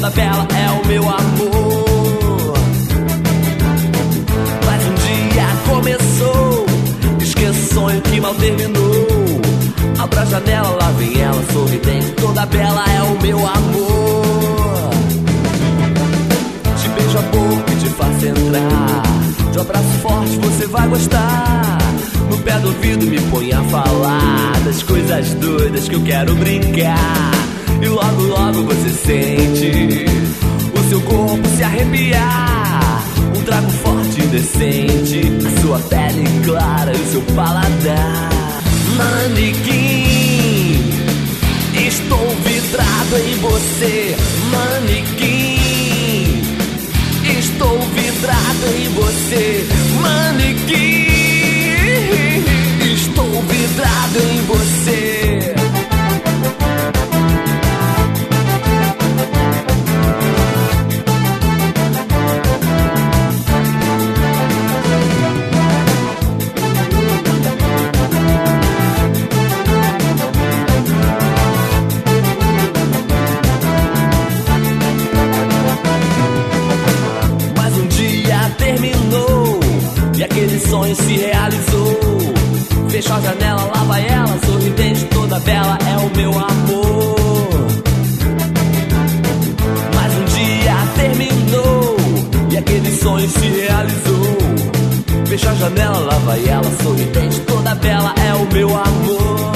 toda bela é o meu amor. Mas um dia começou, esqueça o sonho que mal terminou. Abra a janela, lá vem ela, sorridente, toda bela é o meu amor. Te beijo a boca e te faço entrar, de um abraço forte você vai gostar. No pé do ouvido me põe a falar das coisas doidas que eu quero brincar. E logo logo você sente o seu corpo se arrepiar. Um trago forte e indecente, a sua pele clara e o seu paladar. Manequim, estou vidrado em você. Manequim, estou vidrado em você. Manequim, estou vidrado em você. Terminou e aquele sonho se realizou. Fechou a janela, lá vai ela, sorridente, toda bela é o meu amor. Mas um dia terminou e aquele sonho se realizou. Fechou a janela, lá vai ela, sorridente, toda bela é o meu amor.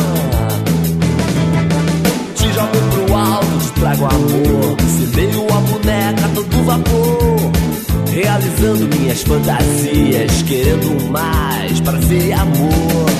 Te jogo pro alto, te trago amor. Você veio a boneca, todo vapor, realizando minhas fantasias, querendo mais, prazer e amor.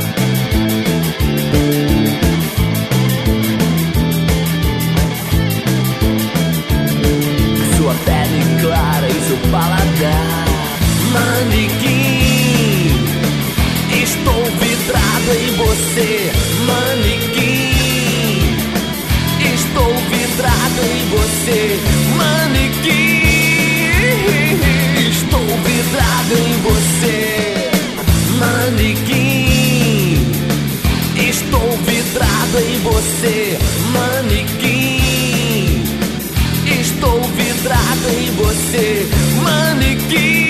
Sua pele clara e seu paladar. Manequim, estou vidrado em você. Manequim, estou vidrado em você. Manequim, estou vidrado em você. Manequim, estou vidrado em você. Manequim, estou vidrado em você. Manequim.